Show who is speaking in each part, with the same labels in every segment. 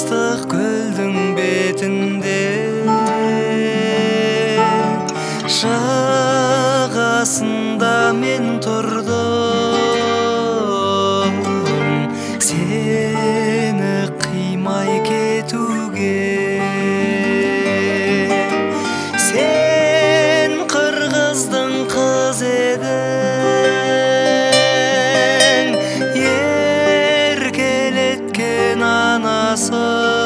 Speaker 1: ыстық көлдің бетінде жағасында мен тұрдым, сені қимай кетуге. Сен қырғыздың қыз едің, еркелеткен анасы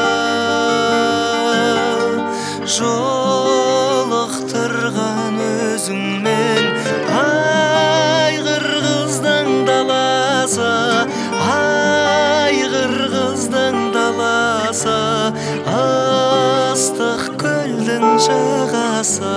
Speaker 1: жолықтырған өзіңмен. Ай қырғыздың даласы, ай қырғыздың даласы, ыстық көлдің жағасы.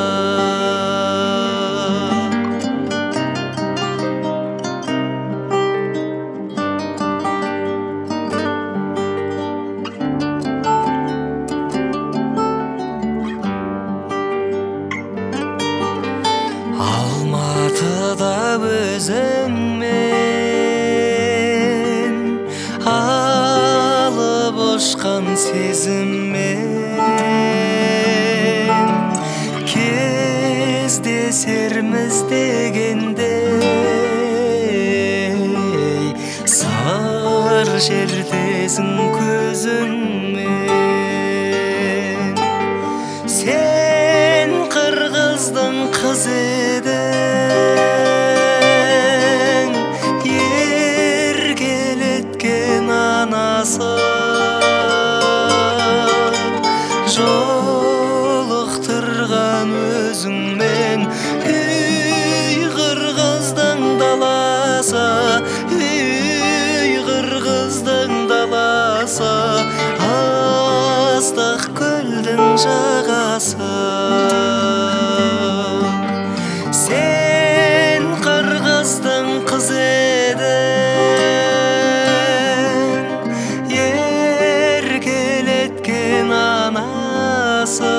Speaker 1: Алматыда өзіңмен алып ұшқан сезіммен кездесерміз дегенде сыр шертесің көзіңмен. Сен қырғыздың қыз едің, еркелеткен анасы жолықтырған өзіңмен. Үй қырғыздың даласы, үй қырғыздың даласы, ыстық көлдің жағасы. Сен қырғыздың қыз едің, еркелеткен анасы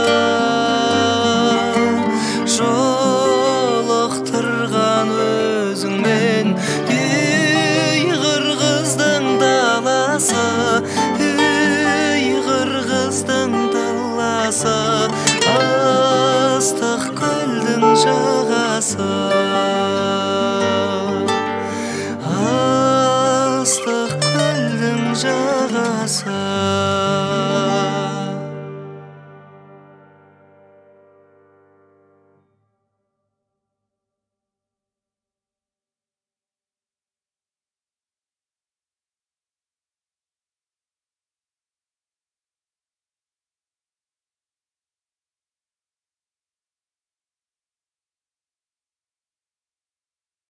Speaker 1: жолықтырған өзіңмен. Үй қырғыздың даласы, үй қырғыздың даласы, ыстық көлдің жағасы.